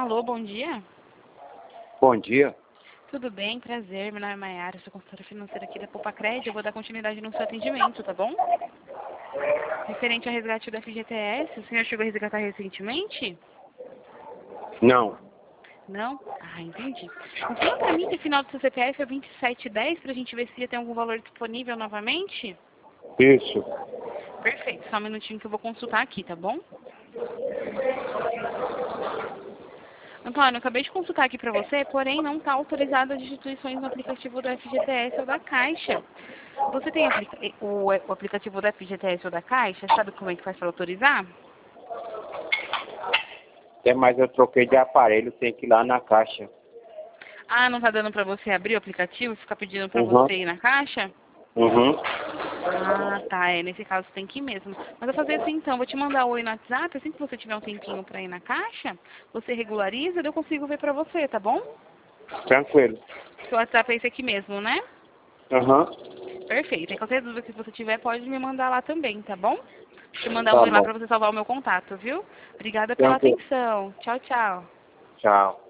Alô, bom dia. Bom dia. Tudo bem? Prazer. Meu nome é Maiara, sou consultora financeira aqui da Popacred. Eu vou dar continuidade no seu atendimento, tá bom? Referente ao resgate do FGTS, o senhor chegou a resgatar recentemente? Não. Não? Ah, entendi. Confirma pra mim que o final do seu CPF é 2710 pra gente ver se já tem algum valor disponível novamente? Isso. Perfeito. Só um minutinho que eu vou consultar aqui, tá bom? Antônio, eu acabei de consultar aqui para você, porém não está autorizado as instituições no aplicativo do FGTS ou da Caixa. Você tem o aplicativo do FGTS ou da Caixa? Sabe como é que faz para autorizar? Até mais eu troquei de aparelho, tem que ir lá na caixa. Ah, não está dando para você abrir o aplicativo e ficar pedindo para Uhum. você ir na Caixa? Uhum. Ah, tá. Nesse caso tem que ir mesmo. Mas eu vou fazer assim então, vou te mandar o oi no WhatsApp, assim que você tiver um tempinho para ir na Caixa, você regulariza e eu consigo ver para você, tá bom? Tranquilo. Seu WhatsApp é esse aqui mesmo, né? Uhum. Perfeito. E qualquer dúvida que você tiver, pode me mandar lá também, tá bom? Deixa eu mandar um Tá oi lá bom. para você salvar o meu contato, viu? Obrigada pela Tranquilo. atenção. Tchau, tchau. Tchau.